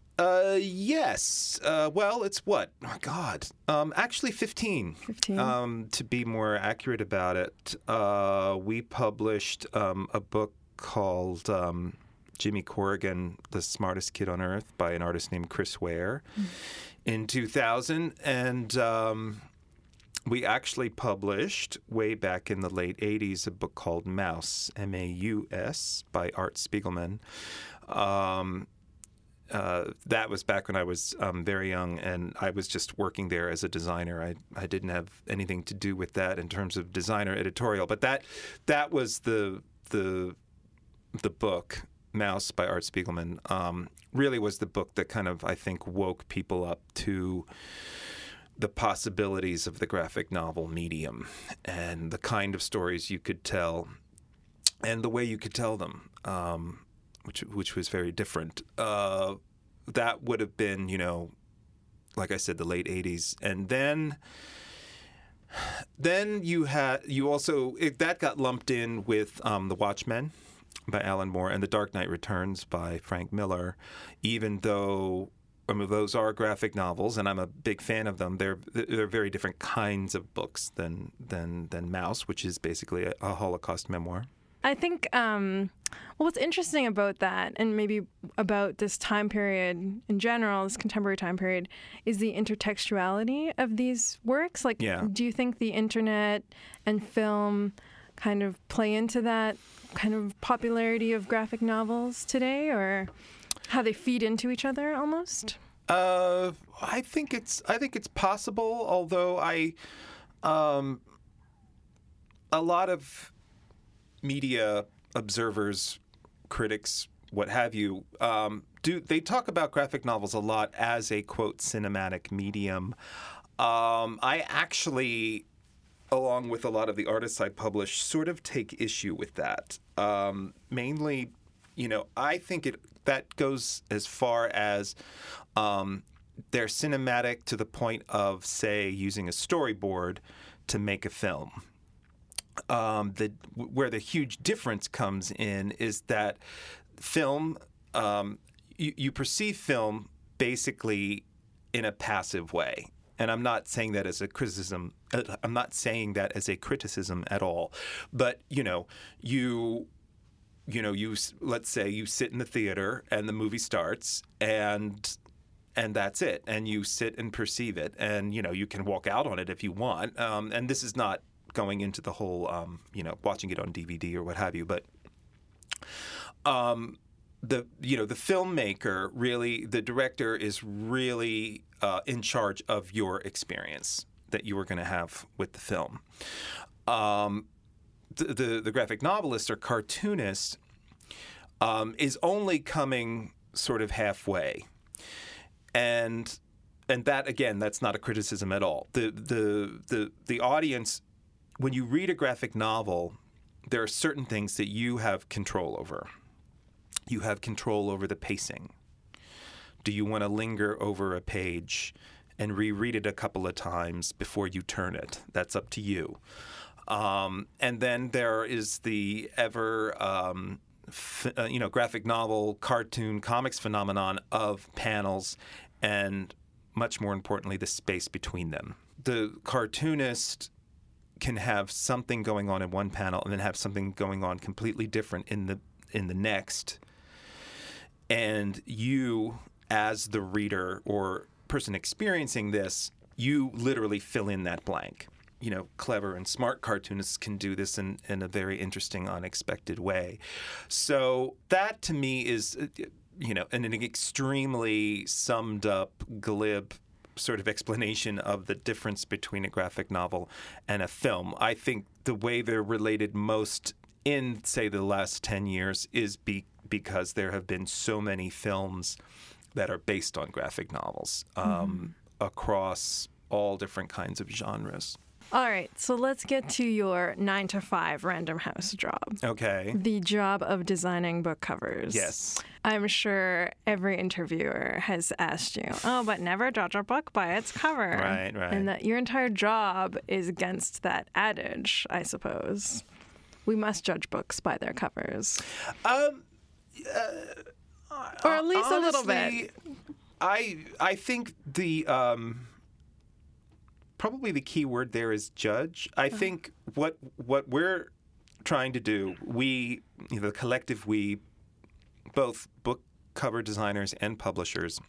Yes. Well, it's what? Oh, God. Actually, 15. 15. To be more accurate about it, we published a book called Jimmy Corrigan, The Smartest Kid on Earth, by an artist named Chris Ware in 2000. And we actually published, way back in the late 80s, a book called Maus, M-A-U-S, by Art Spiegelman. That was back when I was very young, and I was just working there as a designer. I didn't have anything to do with that in terms of designer editorial. But that was the book, Maus by Art Spiegelman, really was the book that kind of, I think, woke people up to the possibilities of the graphic novel medium and the kind of stories you could tell and the way you could tell them, which was very different. That would have been, like I said, the late 80s. And then that got lumped in with The Watchmen by Alan Moore and The Dark Knight Returns by Frank Miller, even though those are graphic novels, and I'm a big fan of them. They're very different kinds of books than Maus, which is basically a Holocaust memoir. I think what's interesting about that, and maybe about this time period in general, this contemporary time period, is the intertextuality of these works. Do you think the internet and film kind of play into that kind of popularity of graphic novels today, or how they feed into each other almost? I think it's possible, although a lot of media observers, critics, what have you, they talk about graphic novels a lot as a, quote, cinematic medium. I actually, along with a lot of the artists I publish, sort of take issue with that. Mainly, I think that goes as far as they're cinematic to the point of, say, using a storyboard to make a film. Where the huge difference comes in is that film, you perceive film basically in a passive way. And I'm not saying that as a criticism. I'm not saying that as a criticism at all. But let's say you sit in the theater and the movie starts, and that's it. And you sit and perceive it, and you can walk out on it if you want. And this is not going into the whole, watching it on DVD or what have you, but the filmmaker, really, the director is really in charge of your experience that you are going to have with the film. The graphic novelist or cartoonist is only coming sort of halfway. And that, again, that's not a criticism at all. The audience, when you read a graphic novel, there are certain things that you have control over. You have control over the pacing. Do you want to linger over a page and reread it a couple of times before you turn it? That's up to you. And then there is the ever, graphic novel, cartoon, comics phenomenon of panels and, much more importantly, the space between them. The cartoonist can have something going on in one panel and then have something going on completely different in the next. And you, as the reader or person experiencing this, you literally fill in that blank. Clever and smart cartoonists can do this in a very interesting, unexpected way. So that, to me, is, an extremely summed up, glib sort of explanation of the difference between a graphic novel and a film. I think the way they're related most in, say, the last 10 years is because there have been so many films that are based on graphic novels across all different kinds of genres. All right, so let's get to your 9-to-5 Random House job. Okay. The job of designing book covers. Yes. I'm sure every interviewer has asked you, but never judge a book by its cover. Right. And that your entire job is against that adage, I suppose. We must judge books by their covers. Or at least honestly, a little bit. I think the... probably the key word there is judge. I think what we're trying to do, we, the collective we, both book cover designers and publishers,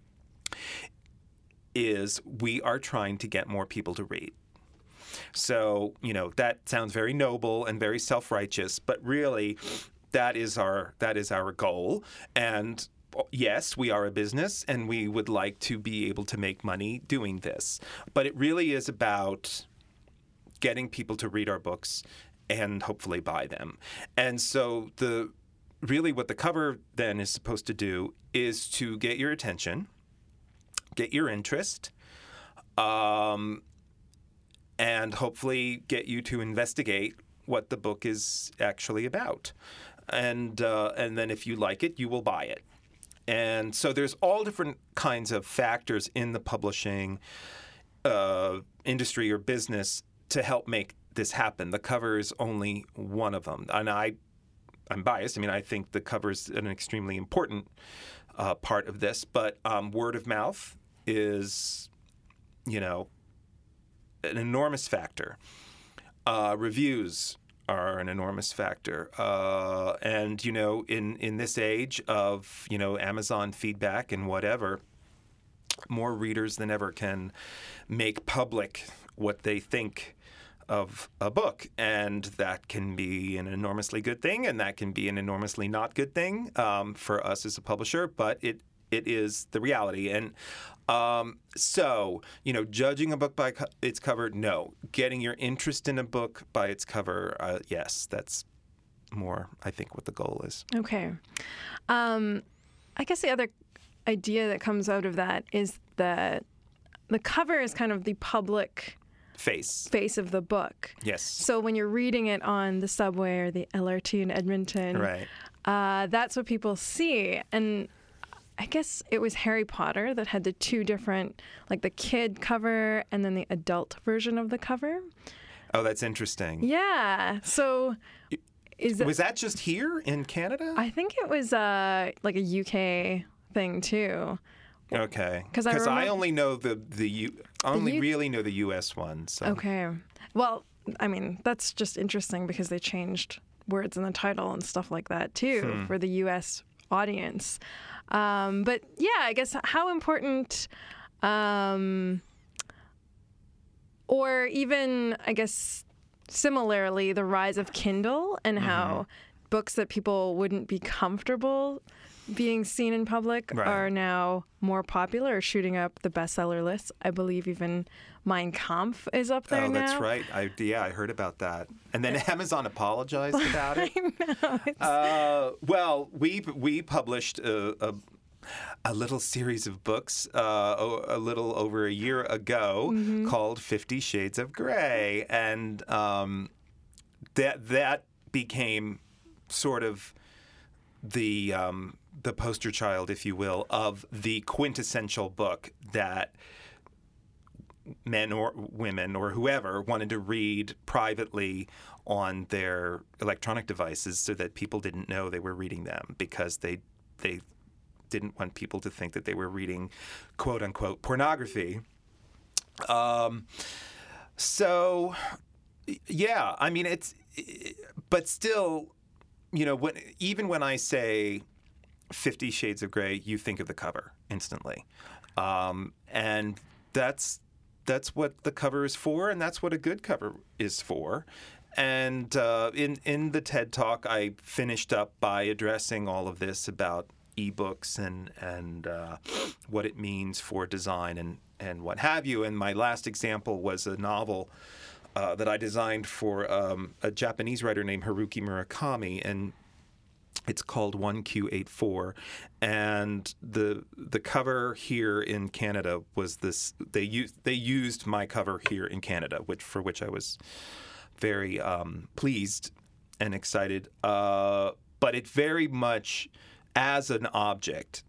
is we are trying to get more people to read. So, that sounds very noble and very self-righteous, but really that is our goal. And yes, we are a business, and we would like to be able to make money doing this. But it really is about getting people to read our books and hopefully buy them. And so what the cover then is supposed to do is to get your attention, get your interest, and hopefully get you to investigate what the book is actually about. And then if you like it, you will buy it. And so there's all different kinds of factors in the publishing industry or business to help make this happen. The cover is only one of them. And I'm biased. I think the cover is an extremely important part of this. But word of mouth is, an enormous factor. Reviews are an enormous factor. And, in this age of, Amazon feedback and whatever, more readers than ever can make public what they think of a book. And that can be an enormously good thing, and that can be an enormously not good thing for us as a publisher, but it is the reality. And so, judging a book by its cover, no. Getting your interest in a book by its cover, yes, that's more, I think, what the goal is. Okay. I guess the other idea that comes out of that is that the cover is kind of the public face of the book. Yes. So when you're reading it on the subway or the LRT in Edmonton, right, that's what people see. And I guess it was Harry Potter that had the two different, like the kid cover and then the adult version of the cover. Oh, that's interesting. Yeah. So was that just here in Canada? I think it was like a UK thing too. Okay. Because I only know really know the US one. So. Okay. Well, that's just interesting because they changed words in the title and stuff like that too for the US audience. But yeah, I guess how important, or even, I guess, similarly, the rise of Kindle and how books that people wouldn't be comfortable being seen in public are now more popular or shooting up the bestseller lists. I believe even Mein Kampf is up there now. Oh, that's right. I heard about that. And then Amazon apologized about it. I know. Well, we published a a little series of books a little over a year ago called 50 Shades of Grey. And that became sort of the poster child, if you will, of the quintessential book that men or women or whoever wanted to read privately on their electronic devices so that people didn't know they were reading them, because they didn't want people to think that they were reading quote unquote pornography. So yeah, I mean, but still, you know, even when I say 50 Shades of Grey, you think of the cover instantly. And that's what the cover is for, and that's what a good cover is for. And in the TED Talk, I finished up by addressing all of this about ebooks and what it means for design and what have you. And my last example was a novel that I designed for a Japanese writer named Haruki Murakami, and it's called 1Q84, and the cover here in Canada was this. They used my cover here in Canada, for which I was very pleased and excited. But it very much, as an object,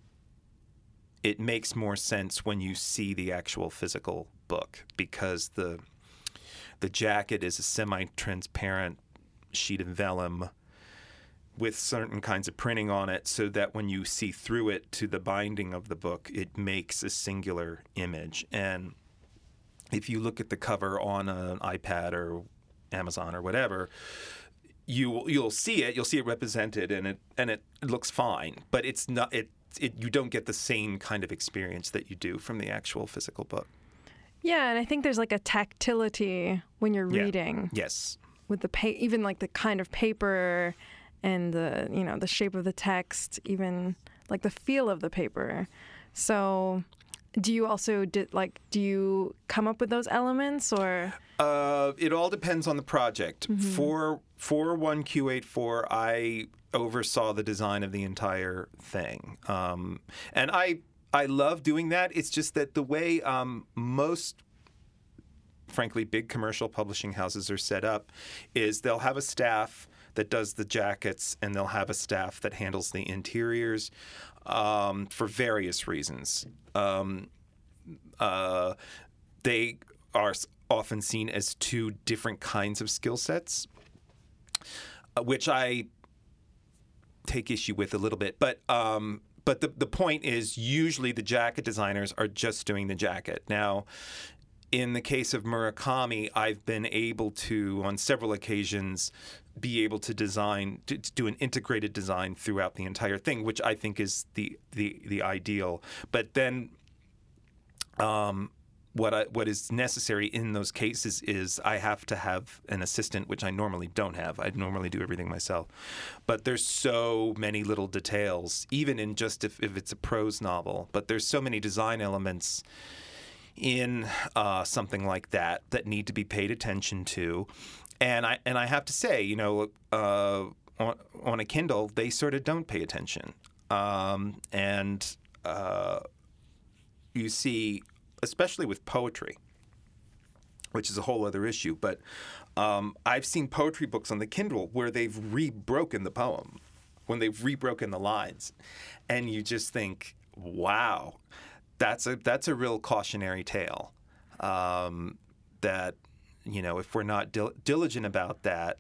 it makes more sense when you see the actual physical book, because the jacket is a semi-transparent sheet of vellum with certain kinds of printing on it, so that when you see through it to the binding of the book, it makes a singular image. And if you look at the cover on an iPad or Amazon or whatever, you'll see it. You'll see it represented, and it looks fine. But it's not. You don't get the same kind of experience that you do from the actual physical book. Yeah, and I think there's like a tactility when you're reading. Yes. With even like the kind of paper and the shape of the text, even like the feel of the paper. So, do you also do you come up with those elements, or? It all depends on the project. For 1Q84, I oversaw the design of the entire thing, and I love doing that. It's just that the way most, frankly, big commercial publishing houses are set up is they'll have a staff that does the jackets, and they'll have a staff that handles the interiors for various reasons. They are often seen as two different kinds of skill sets, which I take issue with a little bit. But the point is, usually the jacket designers are just doing the jacket. Now, in the case of Murakami, I've been able to, on several occasions, be able to do an integrated design throughout the entire thing, which I think is the ideal. But then what is necessary in those cases is I have to have an assistant, which I normally don't have. I normally do everything myself. But there's so many little details, even in just if it's a prose novel, but there's so many design elements in something like that need to be paid attention to. And I have to say, on a Kindle, they sort of don't pay attention. You see, especially with poetry, which is a whole other issue, but I've seen poetry books on the Kindle where they've rebroken the poem, when they've rebroken the lines. And you just think, wow, that's a real cautionary tale. That, if we're not diligent about that,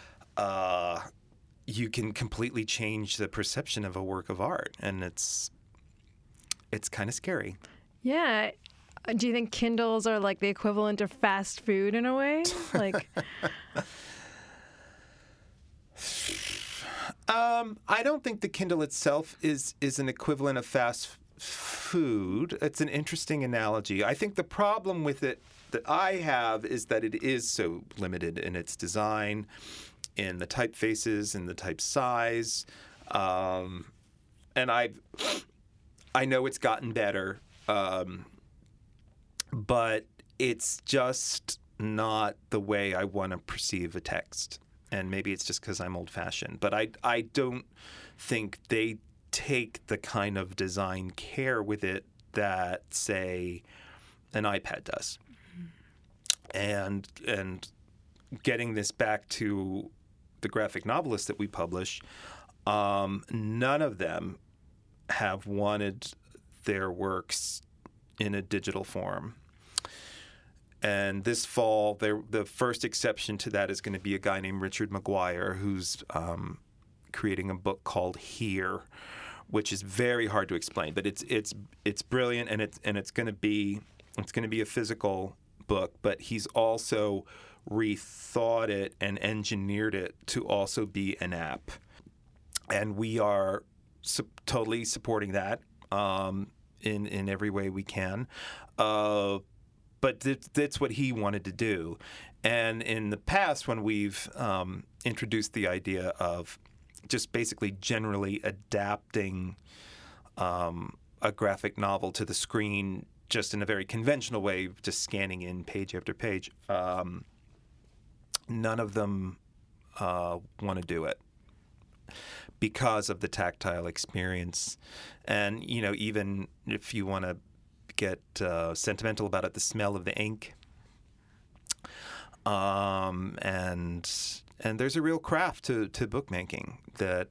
you can completely change the perception of a work of art, and it's kind of scary. Yeah. Do you think Kindles are like the equivalent of fast food in a way? Like, I don't think the Kindle itself is an equivalent of fast food. It's an interesting analogy. I think the problem with it that I have is that it is so limited in its design, in the typefaces, in the type size, and I know it's gotten better, but it's just not the way I want to perceive a text. And maybe it's just because I'm old-fashioned, but I don't think they take the kind of design care with it that, say, an iPad does. And getting this back to the graphic novelists that we publish, none of them have wanted their works in a digital form. And this fall, the first exception to that is going to be a guy named Richard McGuire, who's creating a book called Here, which is very hard to explain, but it's brilliant, and it's going to be a physical book, but he's also rethought it and engineered it to also be an app, and we are totally supporting that in every way we can. But that's what he wanted to do. And in the past, when we've introduced the idea of just basically generally adapting a graphic novel to the screen just in a very conventional way, just scanning in page after page, none of them want to do it because of the tactile experience. And, even if you want to get sentimental about it, the smell of the ink, and there's a real craft to bookmaking that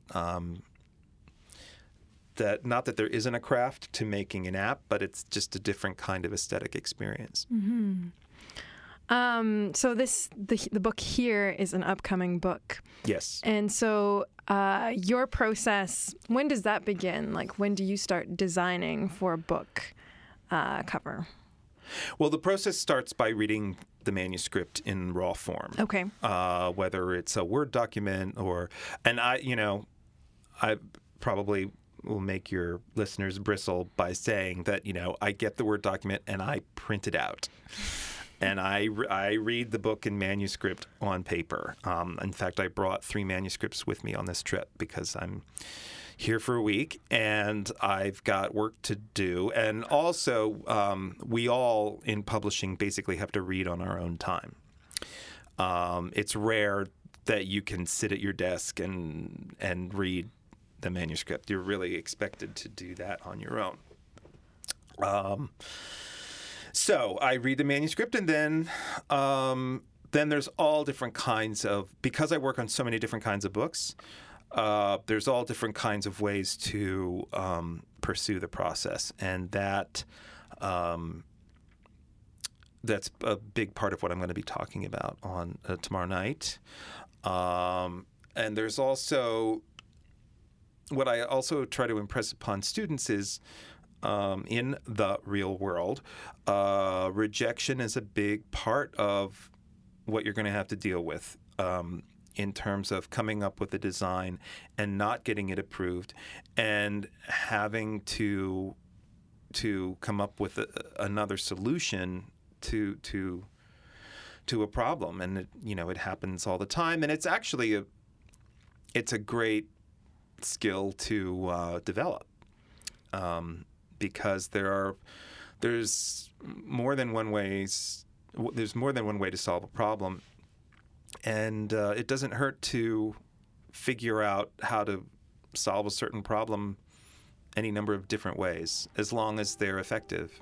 not that there isn't a craft to making an app, but it's just a different kind of aesthetic experience. Mm-hmm. So the book Here is an upcoming book. Yes. And so your process, when does that begin? Like, when do you start designing for a book cover? Well, the process starts by reading the manuscript in raw form. Okay. Whether it's a Word document and I probably will make your listeners bristle by saying that, I get the Word document and I print it out. And I read the book in manuscript on paper. In fact, I brought 3 manuscripts with me on this trip because I'm here for a week and I've got work to do. And also, we all in publishing basically have to read on our own time. It's rare that you can sit at your desk and read the manuscript. You're really expected to do that on your own. So I read the manuscript, and then there's all different kinds of, because I work on so many different kinds of books, there's all different kinds of ways to pursue the process, and that's a big part of what I'm going to be talking about on tomorrow night. And there's also, what I also try to impress upon students is, in the real world, rejection is a big part of what you're going to have to deal with in terms of coming up with a design and not getting it approved and having to come up with another solution to a problem. And it happens all the time, and it's actually it's a great skill to develop. Because there's more than one way to solve a problem, and it doesn't hurt to figure out how to solve a certain problem any number of different ways, as long as they're effective.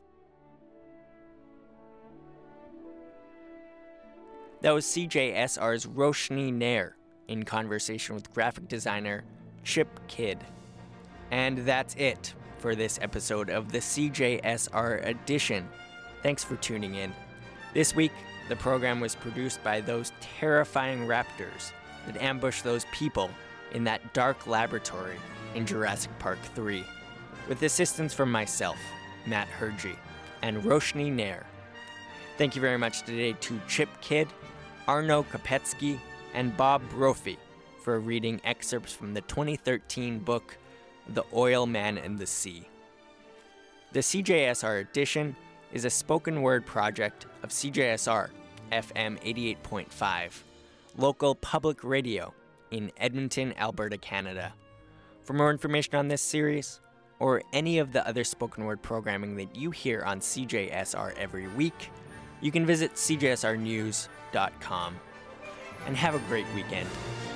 That was CJSR's Roshni Nair in conversation with graphic designer Chip Kidd. And that's it for this episode of the CJSR Edition. Thanks for tuning in. This week, the program was produced by those terrifying raptors that ambushed those people in that dark laboratory in Jurassic Park 3, with assistance from myself, Matt Hergy, and Roshni Nair. Thank you very much today to Chip Kidd, Arno Kopetsky, and Bob Brophy for reading excerpts from the 2013 book The Oil Man and the Sea. The CJSR Edition is a spoken word project of CJSR FM 88.5, local public radio in Edmonton, Alberta, Canada. For more information on this series, or any of the other spoken word programming that you hear on CJSR every week, you can visit cjsrnews.com. And have a great weekend.